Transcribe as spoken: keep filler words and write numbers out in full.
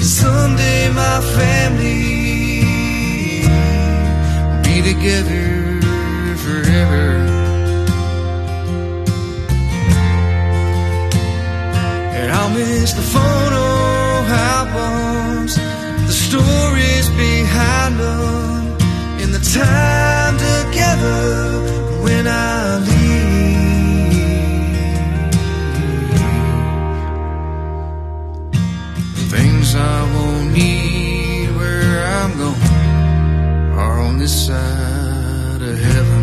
someday my family will be together forever. And I'll miss the photo albums, the stories behind them, and the time together when I leave. Things I won't need where I'm going are on this side of heaven.